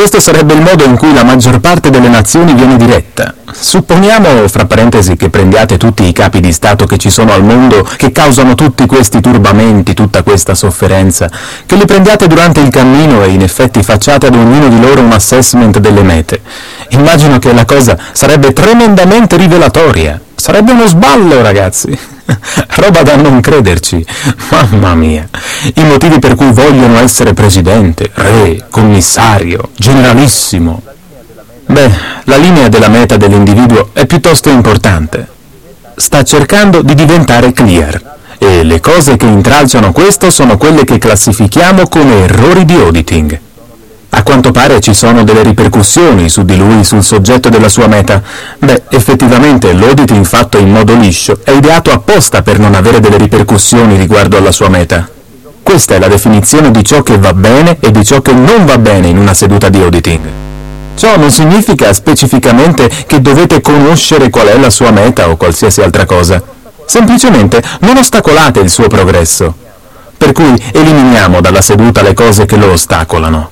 Questo sarebbe il modo in cui la maggior parte delle nazioni viene diretta. Supponiamo, fra parentesi, che prendiate tutti i capi di Stato che ci sono al mondo, che causano tutti questi turbamenti, tutta questa sofferenza, che li prendiate durante il cammino e in effetti facciate ad ognuno di loro un assessment delle mete. Immagino che la cosa sarebbe tremendamente rivelatoria. Sarebbe uno sballo, ragazzi. Roba da non crederci. Mamma mia. I motivi per cui vogliono essere presidente, re, commissario, generalissimo. Beh, la linea della meta dell'individuo è piuttosto importante. Sta cercando di diventare clear. E le cose che intralciano questo sono quelle che classifichiamo come errori di auditing. A quanto pare ci sono delle ripercussioni su di lui, sul soggetto della sua meta. Beh, effettivamente l'auditing fatto in modo liscio è ideato apposta per non avere delle ripercussioni riguardo alla sua meta. Questa è la definizione di ciò che va bene e di ciò che non va bene in una seduta di auditing. Ciò non significa specificamente che dovete conoscere qual è la sua meta o qualsiasi altra cosa. Semplicemente non ostacolate il suo progresso. Per cui eliminiamo dalla seduta le cose che lo ostacolano.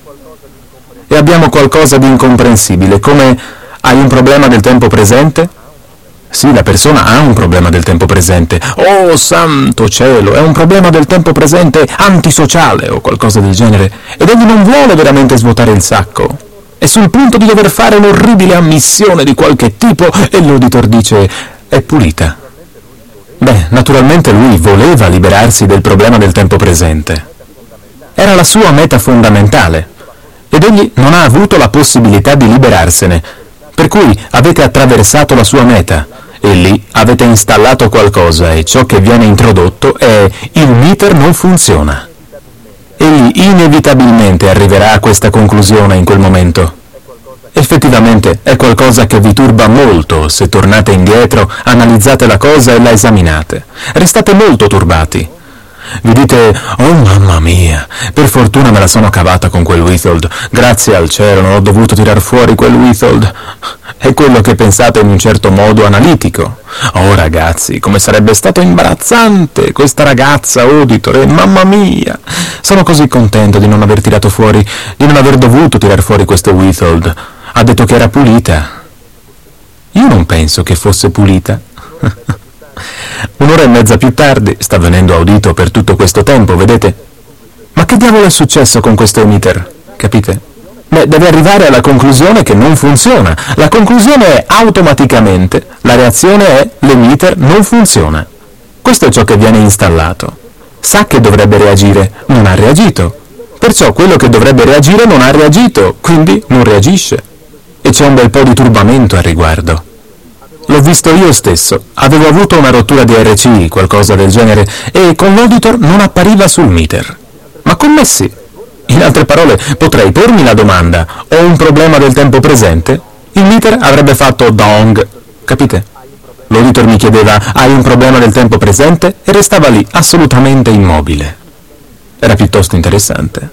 E abbiamo qualcosa di incomprensibile, come: hai un problema del tempo presente? Sì, la persona ha un problema del tempo presente. Oh, santo cielo, è un problema del tempo presente antisociale o qualcosa del genere, ed egli non vuole veramente svuotare il sacco. È sul punto di dover fare un'orribile ammissione di qualche tipo e l'auditor dice: è pulita. Beh, naturalmente lui voleva liberarsi del problema del tempo presente. Era la sua meta fondamentale. Ed egli non ha avuto la possibilità di liberarsene, per cui avete attraversato la sua meta, e lì avete installato qualcosa, e ciò che viene introdotto è: il meter non funziona. Egli inevitabilmente arriverà a questa conclusione in quel momento. Effettivamente è qualcosa che vi turba molto se tornate indietro, analizzate la cosa e la esaminate. Restate molto turbati. Vi dite: oh mamma mia, per fortuna me la sono cavata con quel Withold, grazie al cielo non ho dovuto tirar fuori quel Withold. È quello che pensate in un certo modo analitico. Oh ragazzi, come sarebbe stato imbarazzante questa ragazza auditore, mamma mia. Sono così contento di non aver tirato fuori, di non aver dovuto tirar fuori questo Withold. Ha detto che era pulita. Io non penso che fosse pulita. Un'ora e mezza più tardi, sta venendo audito per tutto questo tempo, vedete? Ma che diavolo è successo con questo emitter? Capite? Beh, deve arrivare alla conclusione che non funziona. La conclusione è automaticamente, la reazione è: l'emitter non funziona. Questo è ciò che viene installato. Sa che dovrebbe reagire, non ha reagito. Perciò quello che dovrebbe reagire non ha reagito, quindi non reagisce. E c'è un bel po' di turbamento al riguardo. L'ho visto io stesso, avevo avuto una rottura di RCI, qualcosa del genere, e con l'auditor non appariva sul meter. Ma con me sì. In altre parole, potrei pormi la domanda: ho un problema del tempo presente? Il meter avrebbe fatto dong, capite? L'auditor mi chiedeva: hai un problema del tempo presente? E restava lì, assolutamente immobile. Era piuttosto interessante.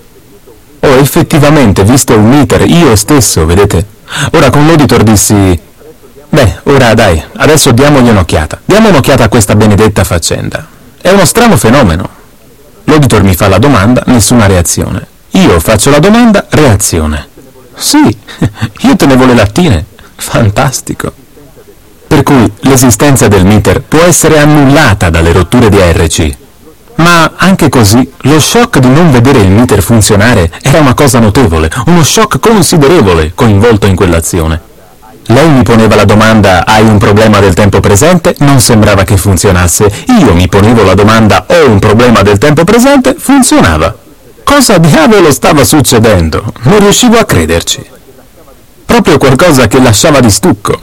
Ho effettivamente visto un meter io stesso, vedete? Ora con l'auditor dissi: beh, ora dai, adesso diamogli un'occhiata. Diamo un'occhiata a questa benedetta faccenda. È uno strano fenomeno. L'auditor mi fa la domanda, nessuna reazione. Io faccio la domanda, reazione. Sì, io tenevo le lattine. Fantastico. Per cui l'esistenza del meter può essere annullata dalle rotture di ARC. Ma anche così, lo shock di non vedere il meter funzionare era una cosa notevole, uno shock considerevole coinvolto in quell'azione. Lei mi poneva la domanda: hai un problema del tempo presente? Non sembrava che funzionasse. Io mi ponevo la domanda: ho un problema del tempo presente? Funzionava. Cosa diavolo stava succedendo? Non riuscivo a crederci. Proprio qualcosa che lasciava di stucco.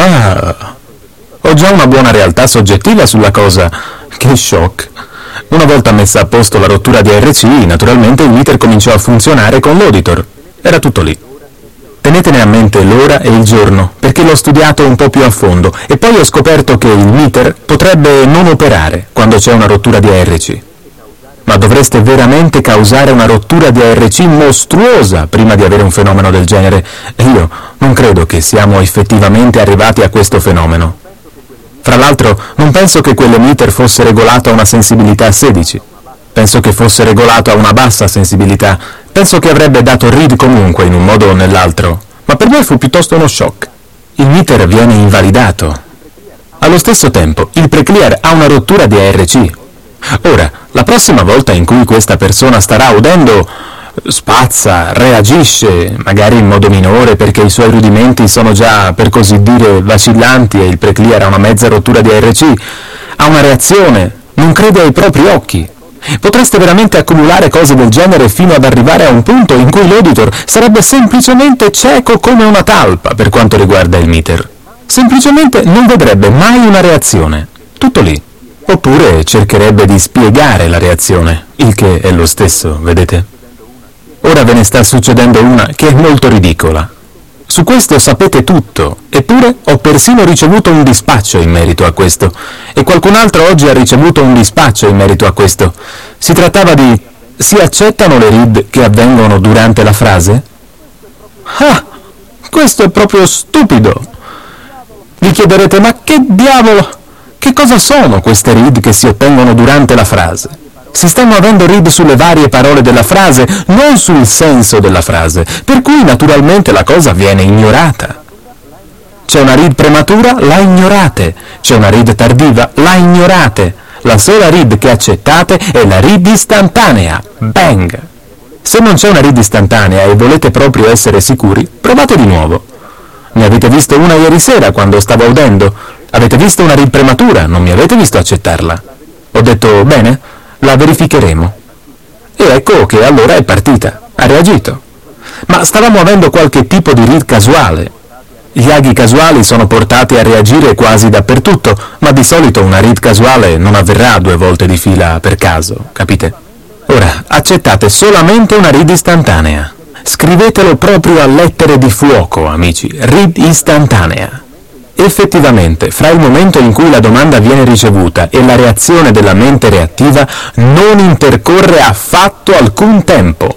Ah, ho già una buona realtà soggettiva sulla cosa. Che shock. Una volta messa a posto la rottura di RCI, naturalmente il meter cominciò a funzionare con l'auditor. Era tutto lì. Tenetene a mente l'ora e il giorno, perché l'ho studiato un po' più a fondo e poi ho scoperto che il meter potrebbe non operare quando c'è una rottura di ARC. Ma dovreste veramente causare una rottura di ARC mostruosa prima di avere un fenomeno del genere, e io non credo che siamo effettivamente arrivati a questo fenomeno. Fra l'altro, non penso che quell'emitter fosse regolato a una sensibilità 16. Penso che fosse regolato a una bassa sensibilità, Penso che avrebbe dato read comunque in un modo o nell'altro, ma per me fu piuttosto uno shock. Il meter viene invalidato. Allo stesso tempo, il preclear ha una rottura di ARC. Ora, la prossima volta in cui questa persona starà udendo, spazza, reagisce, magari in modo minore perché i suoi rudimenti sono già, per così dire, vacillanti e il preclear ha una mezza rottura di ARC, ha una reazione, non crede ai propri occhi. Potreste veramente accumulare cose del genere fino ad arrivare a un punto in cui l'auditor sarebbe semplicemente cieco come una talpa per quanto riguarda il meter. Semplicemente non vedrebbe mai una reazione. Tutto lì. Oppure cercherebbe di spiegare la reazione, il che è lo stesso, vedete? Ora ve ne sta succedendo una che è molto ridicola. Su questo sapete tutto, eppure ho persino ricevuto un dispaccio in merito a questo, e qualcun altro oggi ha ricevuto un dispaccio in merito a questo. Si trattava di: si accettano le read che avvengono durante la frase? Ah, questo è proprio stupido! Vi chiederete: ma che diavolo? Che cosa sono queste read che si ottengono durante la frase? Si stanno avendo read sulle varie parole della frase, non sul senso della frase, per cui naturalmente la cosa viene ignorata. C'è una read prematura? La ignorate. C'è una read tardiva? La ignorate. La sola read che accettate è la read istantanea. Bang! Se non c'è una read istantanea e volete proprio essere sicuri, provate di nuovo. Ne avete visto una ieri sera quando stavo udendo? Avete visto una read prematura? Non mi avete visto accettarla. Ho detto: bene, la verificheremo. E ecco che allora è partita, ha reagito. Ma stavamo avendo qualche tipo di read casuale. Gli aghi casuali sono portati a reagire quasi dappertutto, ma di solito una read casuale non avverrà 2 volte di fila per caso, capite? Ora, accettate solamente una read istantanea. Scrivetelo proprio a lettere di fuoco, amici, read istantanea. Effettivamente, fra il momento in cui la domanda viene ricevuta e la reazione della mente reattiva non intercorre affatto alcun tempo.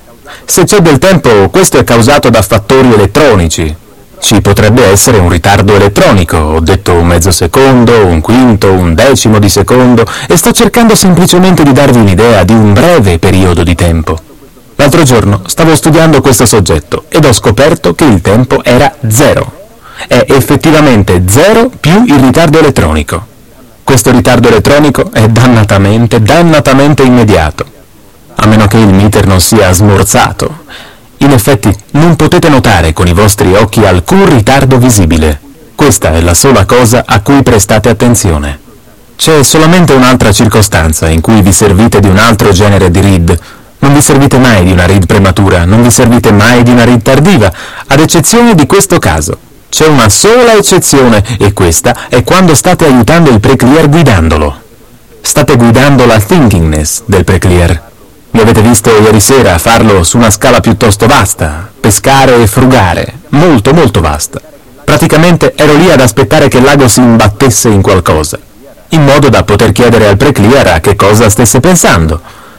Se c'è del tempo, questo è causato da fattori elettronici. Ci potrebbe essere un ritardo elettronico, ho detto un mezzo secondo, un quinto, un decimo di secondo, e sto cercando semplicemente di darvi un'idea di un breve periodo di tempo. L'altro giorno stavo studiando questo soggetto ed ho scoperto che il tempo era 0. È effettivamente 0 più il ritardo elettronico. Questo ritardo elettronico è dannatamente immediato, a meno che il meter non sia smorzato. In effetti non potete notare con i vostri occhi alcun ritardo visibile. Questa è la sola cosa a cui prestate attenzione. C'è solamente un'altra circostanza in cui vi servite di un altro genere di read. Non vi servite mai di una read prematura, non vi servite mai di una read tardiva, ad eccezione di questo caso. C'è una sola eccezione, e questa è quando state aiutando il preclear guidandolo. State guidando la thinkingness del preclear. Mi avete visto ieri sera farlo su una scala piuttosto vasta, pescare e frugare, molto vasta. Praticamente ero lì ad aspettare che l'ago si imbattesse in qualcosa, in modo da poter chiedere al preclear a che cosa stesse pensando.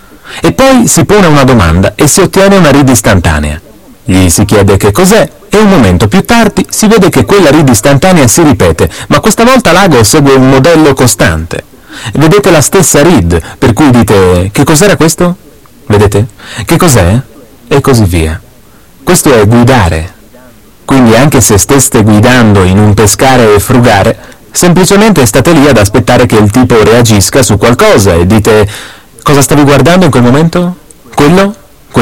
E poi si pone una domanda e si ottiene una read istantanea. Gli si chiede che cos'è, e un momento più tardi si vede che quella read istantanea si ripete, ma questa volta l'ago segue un modello costante. Vedete la stessa read, per cui dite: che cos'era questo? Vedete? Che cos'è? E così via. Questo è guidare. Quindi anche se steste guidando in un pescare e frugare, semplicemente state lì ad aspettare che il tipo reagisca su qualcosa e dite: cosa stavi guardando in quel momento? Quello?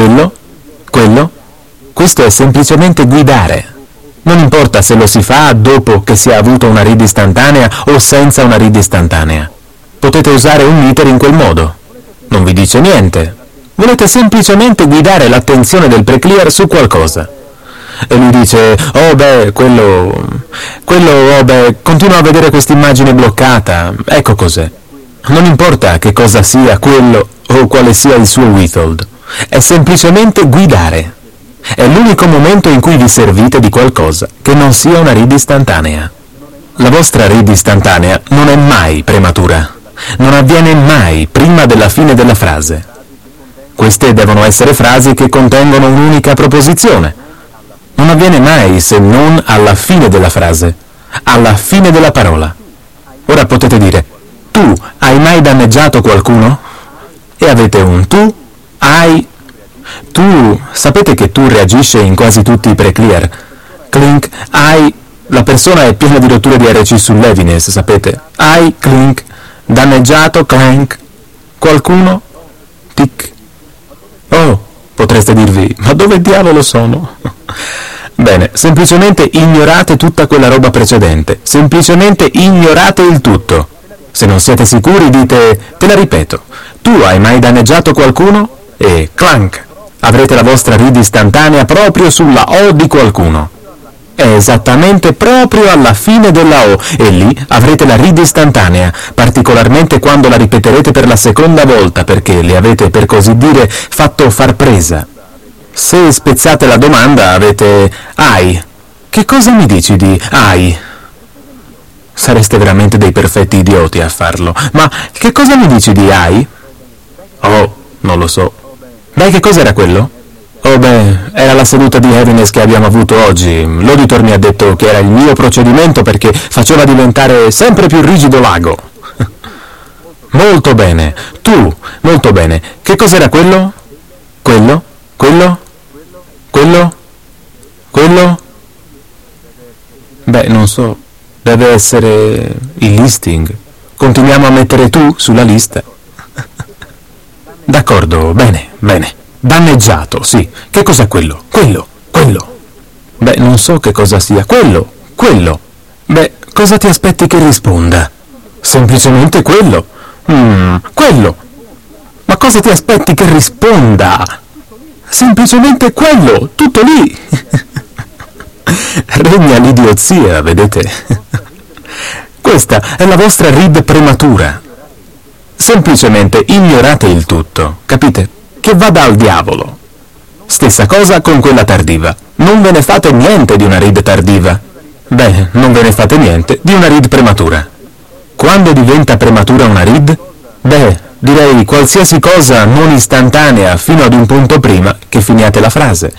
Questo è semplicemente guidare. Non importa se lo si fa dopo che si è avuto una read istantanea o senza una read istantanea. Potete usare un meter in quel modo. Non vi dice niente. Volete semplicemente guidare l'attenzione del preclear su qualcosa. E lui dice: oh beh, continuo a vedere questa immagine bloccata, ecco cos'è. Non importa che cosa sia quello o quale sia il suo withhold, è semplicemente guidare. È l'unico momento in cui vi servite di qualcosa che non sia una read istantanea. La vostra read istantanea non è mai prematura, non avviene mai prima della fine della frase. Queste devono essere frasi che contengono un'unica proposizione. Non avviene mai se non alla fine della frase, alla fine della parola. Ora potete dire: tu hai mai danneggiato qualcuno? E avete un tu, hai. Sapete che tu reagisce in quasi tutti i pre-clear. Clink, la persona è piena di rotture di RC sull'evidence, sapete? Clink, danneggiato, clank, qualcuno, tic. Oh, potreste dirvi, ma dove diavolo sono? Bene, semplicemente ignorate tutta quella roba precedente, semplicemente ignorate il tutto. Se non siete sicuri dite, te la ripeto, tu hai mai danneggiato qualcuno? E clank, avrete la vostra read istantanea proprio sulla O di qualcuno. È esattamente proprio alla fine della O, e lì avrete la read istantanea, particolarmente quando la ripeterete per la seconda volta, perché le avete, per così dire, fatto far presa. Se spezzate la domanda avete ai. Che cosa mi dici di ai? Sareste veramente dei perfetti idioti a farlo. Ma che cosa mi dici di ai? Oh, non lo so. Beh, che cos'era quello? Oh beh, era la seduta di heaviness che abbiamo avuto oggi. L'auditor mi ha detto che era il mio procedimento perché faceva diventare sempre più rigido l'ago. Molto bene. Tu, molto bene. Che cos'era quello? Quello? Quello? Quello? Quello? Beh, non so. Deve essere il listing. Continuiamo a mettere tu sulla lista. D'accordo, bene, bene. Danneggiato, sì. Che cos'è quello? Quello. Beh, non so che cosa sia. Quello. Beh, cosa ti aspetti che risponda? Semplicemente quello. Quello. Ma cosa ti aspetti che risponda? Semplicemente quello, tutto lì. Regna l'idiozia, vedete? Questa è la vostra read prematura. Semplicemente ignorate il tutto, capite? Che vada al diavolo. Stessa cosa con quella tardiva. Non ve ne fate niente di una read tardiva. Beh, non ve ne fate niente di una read prematura. Quando diventa prematura una read? Beh, direi qualsiasi cosa non istantanea fino ad un punto prima che finiate la frase.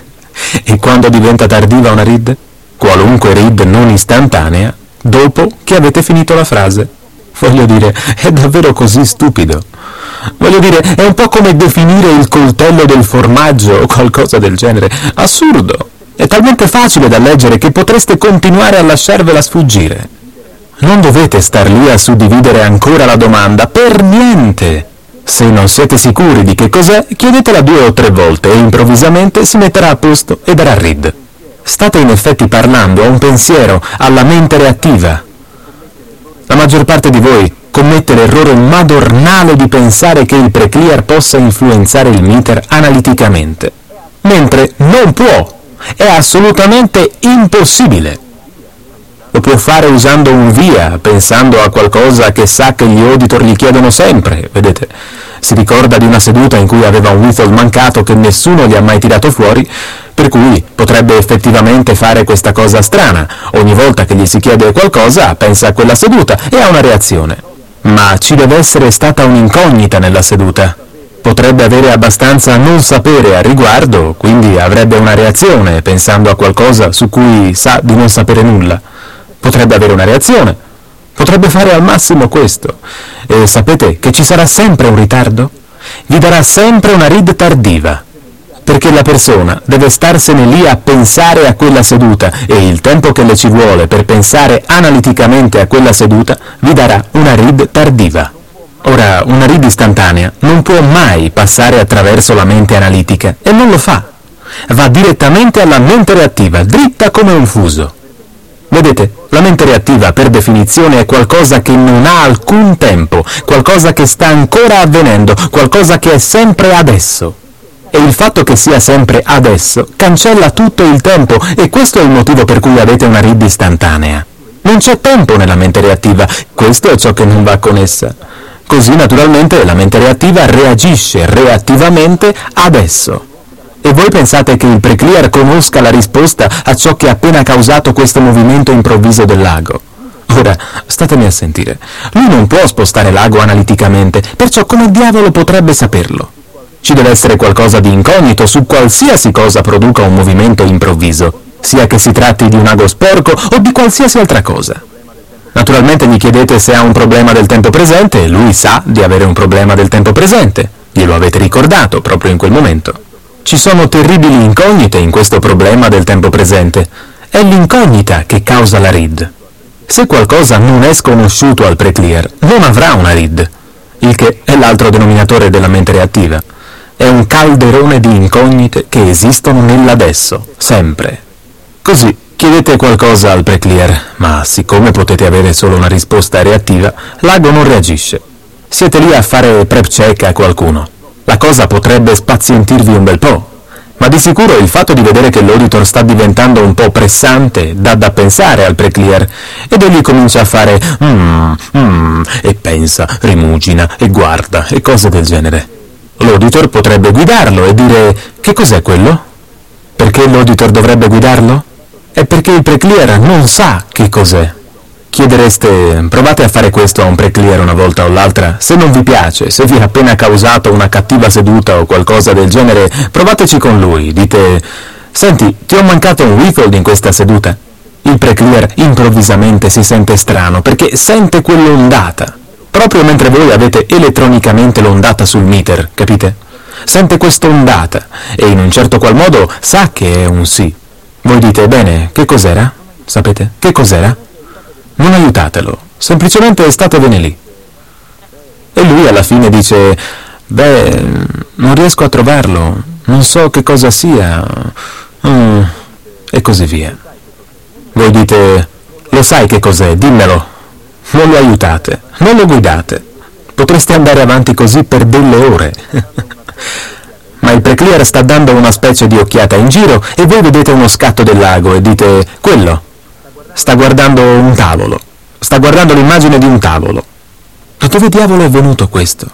E quando diventa tardiva una read? Qualunque read non istantanea dopo che avete finito la frase. Voglio dire, è davvero così stupido. Voglio dire, è un po' come definire il coltello del formaggio o qualcosa del genere. Assurdo. È talmente facile da leggere che potreste continuare a lasciarvela sfuggire. Non dovete star lì a suddividere ancora la domanda, per niente. Se non siete sicuri di che cos'è, chiedetela 2 o 3 volte e improvvisamente si metterà a posto e darà read. State in effetti parlando a un pensiero, alla mente reattiva. La maggior parte di voi commette l'errore madornale di pensare che il pre-clear possa influenzare il meter analiticamente, mentre non può, è assolutamente impossibile. Lo può fare usando un via, pensando a qualcosa che sa che gli auditor gli chiedono sempre, vedete? Si ricorda di una seduta in cui aveva un withhold mancato che nessuno gli ha mai tirato fuori, per cui potrebbe effettivamente fare questa cosa strana. Ogni volta che gli si chiede qualcosa, pensa a quella seduta e ha una reazione. Ma ci deve essere stata un'incognita nella seduta. Potrebbe avere abbastanza a non sapere a riguardo, quindi avrebbe una reazione, pensando a qualcosa su cui sa di non sapere nulla. Potrebbe avere una reazione. Potrebbe fare al massimo questo. E sapete che ci sarà sempre un ritardo? Vi darà sempre una read tardiva. Perché la persona deve starsene lì a pensare a quella seduta e il tempo che le ci vuole per pensare analiticamente a quella seduta vi darà una read tardiva. Ora, una read istantanea non può mai passare attraverso la mente analitica e non lo fa. Va direttamente alla mente reattiva, dritta come un fuso. Vedete, la mente reattiva per definizione è qualcosa che non ha alcun tempo, qualcosa che sta ancora avvenendo, qualcosa che è sempre adesso. E il fatto che sia sempre adesso cancella tutto il tempo, e questo è il motivo per cui avete una read istantanea. Non c'è tempo nella mente reattiva, questo è ciò che non va con essa. Così naturalmente la mente reattiva reagisce reattivamente adesso. E voi pensate che il pre-clear conosca la risposta a ciò che ha appena causato questo movimento improvviso del lago? Ora, statemi a sentire. Lui non può spostare l'ago analiticamente, perciò come diavolo potrebbe saperlo? Ci deve essere qualcosa di incognito su qualsiasi cosa produca un movimento improvviso, sia che si tratti di un ago sporco o di qualsiasi altra cosa. Naturalmente gli chiedete se ha un problema del tempo presente e lui sa di avere un problema del tempo presente. Glielo avete ricordato proprio in quel momento. Ci sono terribili incognite in questo problema del tempo presente. È l'incognita che causa la RID. Se qualcosa non è sconosciuto al pre-clear, non avrà una RID, il che è l'altro denominatore della mente reattiva. È un calderone di incognite che esistono nell'adesso, sempre. Così, chiedete qualcosa al pre-clear, ma siccome potete avere solo una risposta reattiva, l'ago non reagisce. Siete lì a fare prep check a qualcuno. La cosa potrebbe spazientirvi un bel po', ma di sicuro il fatto di vedere che l'auditor sta diventando un po' pressante dà da pensare al pre-clear, ed egli comincia a fare e pensa, rimugina e guarda e cose del genere. L'auditor potrebbe guidarlo e dire: che cos'è quello? Perché l'auditor dovrebbe guidarlo? È perché il pre-clear non sa che cos'è. Chiedereste: provate a fare questo a un pre-clear una volta o l'altra, se non vi piace, se vi ha appena causato una cattiva seduta o qualcosa del genere, provateci con lui, dite: senti, ti ho mancato un withhold in questa seduta. Il pre-clear improvvisamente si sente strano, perché sente quell'ondata, proprio mentre voi avete elettronicamente l'ondata sul meter, capite? Sente quest'ondata, e in un certo qual modo sa che è un sì. Voi dite: bene, che cos'era? Sapete? Che cos'era? Non aiutatelo, semplicemente statevene lì. E lui alla fine dice: beh, non riesco a trovarlo, non so che cosa sia, e così via. Voi dite: lo sai che cos'è, dimmelo. Non lo aiutate, non lo guidate. Potreste andare avanti così per delle ore. Ma il pre-clear sta dando una specie di occhiata in giro e voi vedete uno scatto del lago e dite: quello. Sta guardando un tavolo. Sta guardando l'immagine di un tavolo. Da dove diavolo è venuto questo?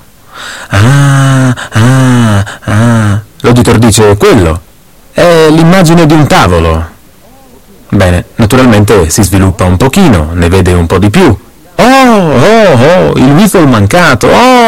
L'auditor dice: quello. È l'immagine di un tavolo. Bene, naturalmente si sviluppa un pochino, ne vede un po' di più. Oh, il whistle mancato.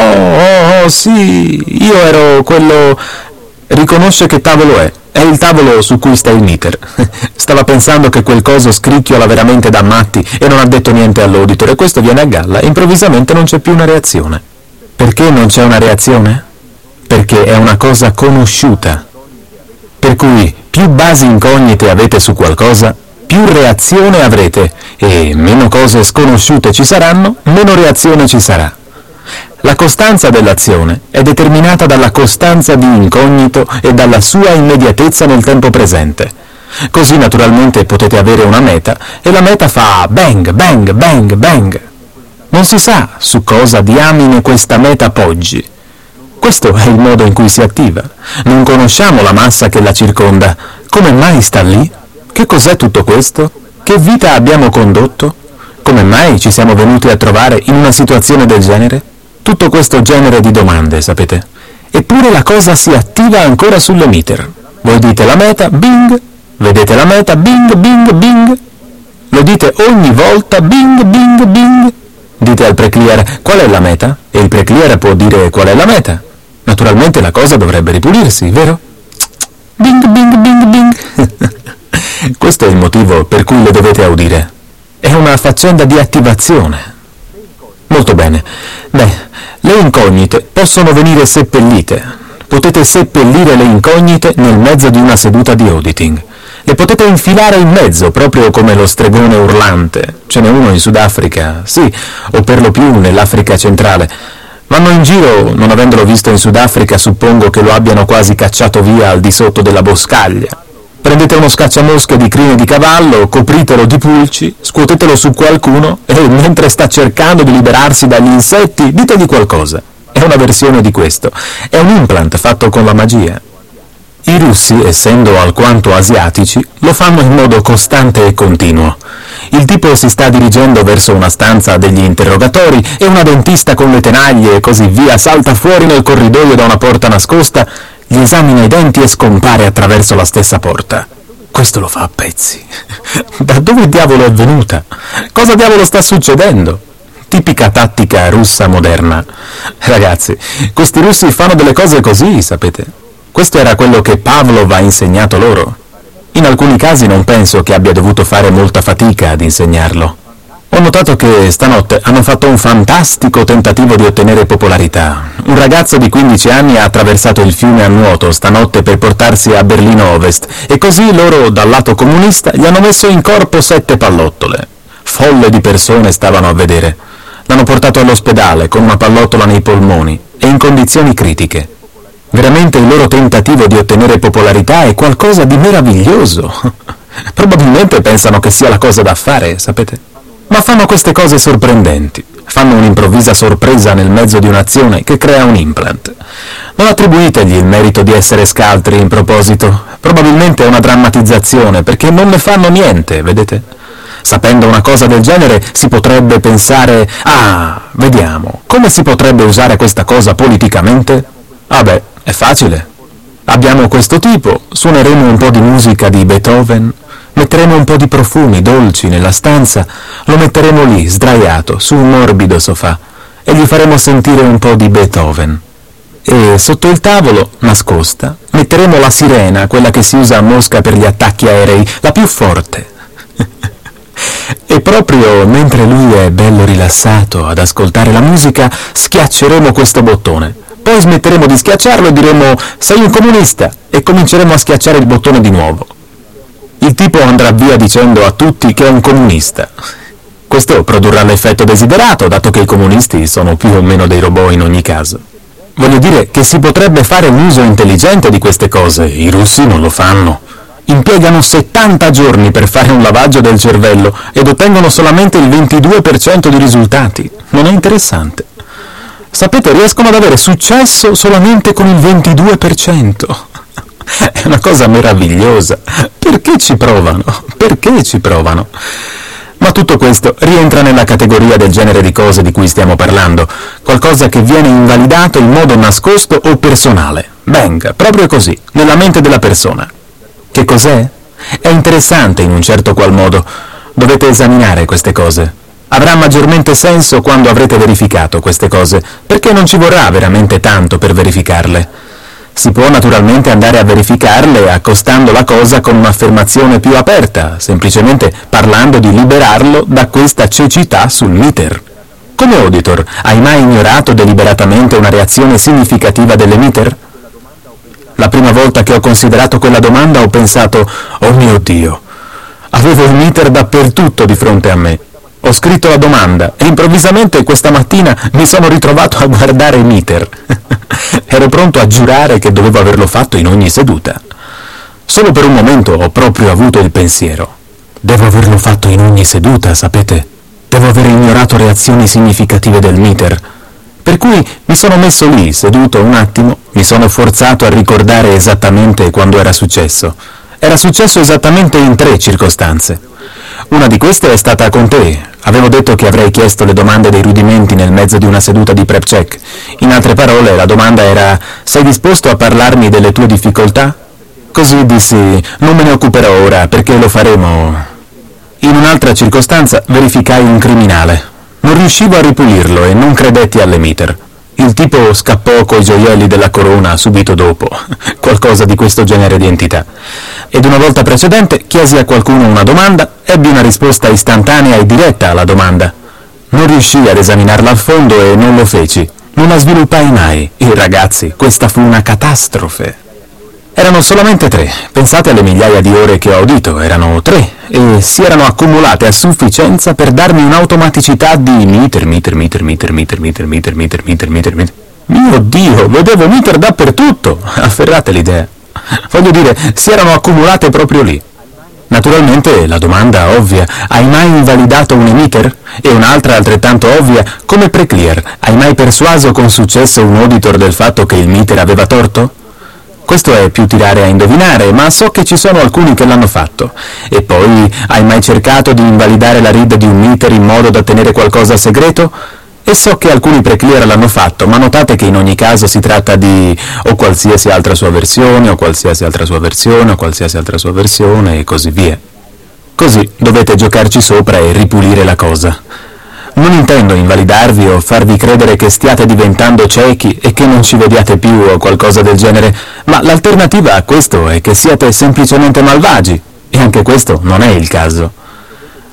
Sì, io ero quello. Riconosce che tavolo è. È il tavolo su cui sta il meter. Stava pensando che quel coso scricchiola veramente da matti e non ha detto niente all'auditor, e questo viene a galla e improvvisamente non c'è più una reazione. Perché non c'è una reazione? Perché è una cosa conosciuta. Per cui più basi incognite avete su qualcosa, più reazione avrete, e meno cose sconosciute ci saranno, meno reazione ci sarà. La costanza dell'azione è determinata dalla costanza di incognito e dalla sua immediatezza nel tempo presente. Così naturalmente potete avere una meta, e la meta fa bang, bang, bang, bang. Non si sa su cosa diamine questa meta poggi. Questo è il modo in cui si attiva. Non conosciamo la massa che la circonda. Come mai sta lì? Che cos'è tutto questo? Che vita abbiamo condotto? Come mai ci siamo venuti a trovare in una situazione del genere? Tutto questo genere di domande, sapete? Eppure la cosa si attiva ancora sulle meter. Voi dite la meta, bing, vedete la meta, bing, bing, bing. Lo dite ogni volta, bing, bing, bing. Dite al pre-clear: qual è la meta? E il pre-clear può dire qual è la meta. Naturalmente la cosa dovrebbe ripulirsi, vero? Bing, bing, bing, bing. Questo è il motivo per cui le dovete udire. È una faccenda di attivazione. Molto bene. Beh, le incognite possono venire seppellite. Potete seppellire le incognite nel mezzo di una seduta di auditing. Le potete infilare in mezzo, proprio come lo stregone urlante. Ce n'è uno in Sudafrica, sì, o per lo più nell'Africa centrale. Vanno in giro, non avendolo visto in Sudafrica, suppongo che lo abbiano quasi cacciato via al di sotto della boscaglia. Prendete uno scacciamosche di crine di cavallo, copritelo di pulci, scuotetelo su qualcuno e mentre sta cercando di liberarsi dagli insetti, ditegli qualcosa. È una versione di questo. È un implant fatto con la magia. I russi, essendo alquanto asiatici, lo fanno in modo costante e continuo. Il tipo si sta dirigendo verso una stanza degli interrogatori e una dentista con le tenaglie e così via salta fuori nel corridoio da una porta nascosta, gli esamina i denti e scompare attraverso la stessa porta. Questo lo fa a pezzi. Da dove diavolo è venuta? Cosa diavolo sta succedendo? Tipica tattica russa moderna. Ragazzi, questi russi fanno delle cose così, sapete? Questo era quello che Pavlov ha insegnato loro. In alcuni casi non penso che abbia dovuto fare molta fatica ad insegnarlo. Ho notato che stanotte hanno fatto un fantastico tentativo di ottenere popolarità. Un ragazzo di 15 anni ha attraversato il fiume a nuoto stanotte per portarsi a Berlino Ovest, e così loro, dal lato comunista, gli hanno messo in corpo 7 pallottole. Folle di persone stavano a vedere. L'hanno portato all'ospedale con una pallottola nei polmoni e in condizioni critiche. Veramente il loro tentativo di ottenere popolarità è qualcosa di meraviglioso. Probabilmente pensano che sia la cosa da fare, sapete? Ma fanno queste cose sorprendenti. Fanno un'improvvisa sorpresa nel mezzo di un'azione che crea un implant. Non attribuitegli il merito di essere scaltri in proposito. Probabilmente è una drammatizzazione, perché non ne fanno niente, vedete? Sapendo una cosa del genere si potrebbe pensare: ah, vediamo, come si potrebbe usare questa cosa politicamente? Ah beh, è facile. Abbiamo questo tipo, suoneremo un po' di musica di Beethoven, metteremo un po' di profumi dolci nella stanza, lo metteremo lì, sdraiato, su un morbido sofà, e gli faremo sentire un po' di Beethoven. E sotto il tavolo, nascosta, metteremo la sirena, quella che si usa a Mosca per gli attacchi aerei, la più forte. E proprio mentre lui è bello rilassato ad ascoltare la musica, schiacceremo questo bottone. Poi smetteremo di schiacciarlo e diremo: sei un comunista, e cominceremo a schiacciare il bottone di nuovo. Il tipo andrà via dicendo a tutti che è un comunista. Questo produrrà l'effetto desiderato, dato che i comunisti sono più o meno dei robot in ogni caso. Voglio dire che si potrebbe fare un uso intelligente di queste cose. I russi non lo fanno. Impiegano 70 giorni per fare un lavaggio del cervello ed ottengono solamente il 22% di risultati. Non è interessante? Sapete, riescono ad avere successo solamente con il 22%. È una cosa meravigliosa. Perché ci provano? Perché ci provano? Ma tutto questo rientra nella categoria del genere di cose di cui stiamo parlando, qualcosa che viene invalidato in modo nascosto o personale. Bang, proprio così, nella mente della persona. Che cos'è? È interessante in un certo qual modo. Dovete esaminare queste cose. Avrà maggiormente senso quando avrete verificato queste cose, perché non ci vorrà veramente tanto per verificarle. Si può naturalmente andare a verificarle accostando la cosa con un'affermazione più aperta, semplicemente parlando di liberarlo da questa cecità sul meter. Come auditor, hai mai ignorato deliberatamente una reazione significativa dell'emitter? La prima volta che ho considerato quella domanda ho pensato: oh mio Dio, avevo il meter dappertutto di fronte a me. Ho scritto la domanda e improvvisamente questa mattina mi sono ritrovato a guardare i meter. Ero pronto a giurare che dovevo averlo fatto in ogni seduta. Solo per un momento ho proprio avuto il pensiero: devo averlo fatto in ogni seduta, sapete? Devo aver ignorato reazioni significative del meter. Per cui mi sono messo lì, seduto un attimo, mi sono forzato a ricordare esattamente quando era successo. Era successo esattamente in 3 circostanze. Una di queste è stata con te. Avevo detto che avrei chiesto le domande dei rudimenti nel mezzo di una seduta di prep check. In altre parole, la domanda era: sei disposto a parlarmi delle tue difficoltà? Così dissi: non me ne occuperò ora, perché lo faremo. In un'altra circostanza verificai un criminale. Non riuscivo a ripulirlo e non credetti all'emitter. Il tipo scappò coi gioielli della corona subito dopo, qualcosa di questo genere di entità. Ed una volta precedente chiesi a qualcuno una domanda, ebbi una risposta istantanea e diretta alla domanda. Non riuscii ad esaminarla a fondo e non lo feci. Non la sviluppai mai. E ragazzi, questa fu una catastrofe. Erano solamente 3. Pensate alle migliaia di ore che ho udito, erano 3, e si erano accumulate a sufficienza per darmi un'automaticità di meter. Mio Dio, vedevo meter dappertutto! Afferrate l'idea. Voglio dire, si erano accumulate proprio lì. Naturalmente la domanda ovvia: hai mai invalidato un emitter? E un'altra altrettanto ovvia: come pre-clear, hai mai persuaso con successo un auditor del fatto che il meter aveva torto? Questo è più tirare a indovinare, ma so che ci sono alcuni che l'hanno fatto. E poi, hai mai cercato di invalidare la read di un meter in modo da tenere qualcosa segreto? E so che alcuni pre-clear l'hanno fatto, ma notate che in ogni caso si tratta di o qualsiasi altra sua versione, o qualsiasi altra sua versione, o qualsiasi altra sua versione, e così via. Così dovete giocarci sopra e ripulire la cosa. Non intendo invalidarvi o farvi credere che stiate diventando ciechi e che non ci vediate più o qualcosa del genere, ma l'alternativa a questo è che siate semplicemente malvagi, e anche questo non è il caso.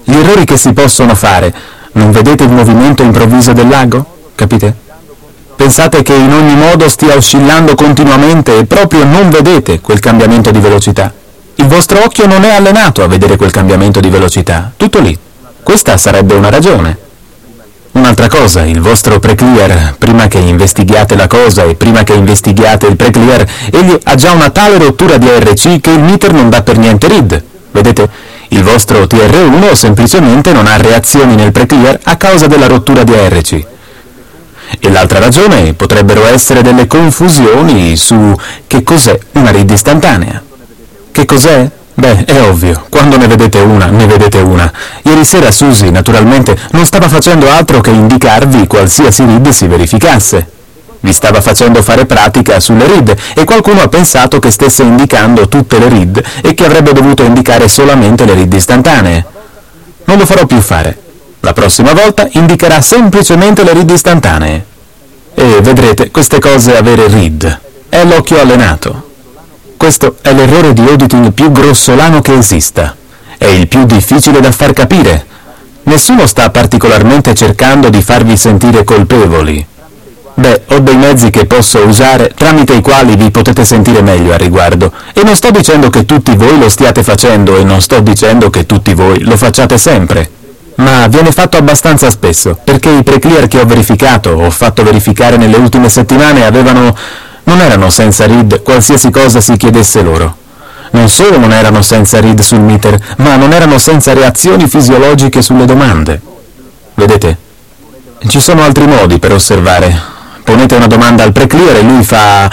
Gli errori che si possono fare. Non vedete il movimento improvviso del lago? Capite? Pensate che in ogni modo stia oscillando continuamente e proprio non vedete quel cambiamento di velocità. Il vostro occhio non è allenato a vedere quel cambiamento di velocità. Tutto lì. Questa sarebbe una ragione. Un'altra cosa, il vostro preclear, prima che investighiate la cosa e prima che investighiate il preclear, egli ha già una tale rottura di ARC che il meter non dà per niente read. Vedete? Il vostro TR1 semplicemente non ha reazioni nel preclear a causa della rottura di ARC. E l'altra ragione potrebbero essere delle confusioni su che cos'è una read istantanea. Che cos'è? Beh, è ovvio, quando ne vedete una, ne vedete una. Ieri sera Suzy, naturalmente, non stava facendo altro che indicarvi qualsiasi read si verificasse. Vi stava facendo fare pratica sulle read e qualcuno ha pensato che stesse indicando tutte le read e che avrebbe dovuto indicare solamente le read istantanee. Non lo farò più fare. La prossima volta indicherà semplicemente le read istantanee. E vedrete queste cose avere read. È l'occhio allenato. Questo è l'errore di auditing più grossolano che esista. È il più difficile da far capire. Nessuno sta particolarmente cercando di farvi sentire colpevoli. Beh, ho dei mezzi che posso usare tramite i quali vi potete sentire meglio a riguardo. E non sto dicendo che tutti voi lo stiate facendo e non sto dicendo che tutti voi lo facciate sempre. Ma viene fatto abbastanza spesso, perché i preclear che ho fatto verificare nelle ultime settimane non erano senza read qualsiasi cosa si chiedesse loro. Non solo non erano senza read sul meter, ma non erano senza reazioni fisiologiche sulle domande. Vedete? Ci sono altri modi per osservare. Ponete una domanda al preclear e lui fa...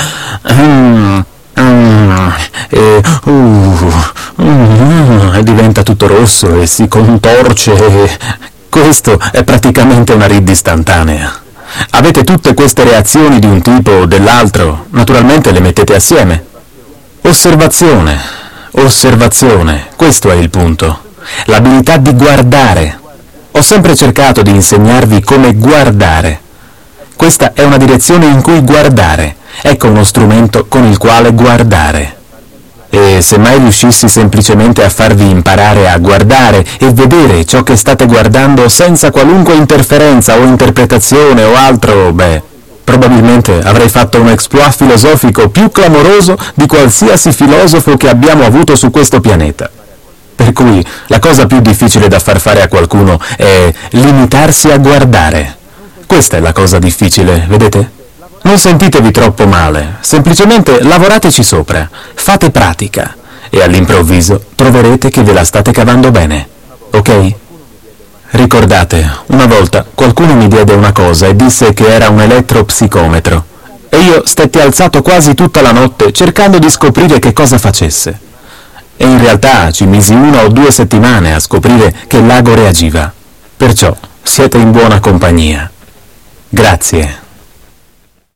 e diventa tutto rosso e si contorce. Questo è praticamente una read istantanea. Avete tutte queste reazioni di un tipo o dell'altro, naturalmente le mettete assieme. Osservazione, questo è il punto. L'abilità di guardare. Ho sempre cercato di insegnarvi come guardare. Questa è una direzione in cui guardare. Ecco uno strumento con il quale guardare. E se mai riuscissi semplicemente a farvi imparare a guardare e vedere ciò che state guardando senza qualunque interferenza o interpretazione o altro, beh, probabilmente avrei fatto un exploit filosofico più clamoroso di qualsiasi filosofo che abbiamo avuto su questo pianeta. Per cui la cosa più difficile da far fare a qualcuno è limitarsi a guardare. Questa è la cosa difficile, vedete? Non sentitevi troppo male, semplicemente lavorateci sopra, fate pratica e all'improvviso troverete che ve la state cavando bene, ok? Ricordate, una volta qualcuno mi diede una cosa e disse che era un elettropsicometro e io stetti alzato quasi tutta la notte cercando di scoprire che cosa facesse. E in realtà ci misi 1 o 2 settimane a scoprire che il lago reagiva. Perciò siete in buona compagnia. Grazie.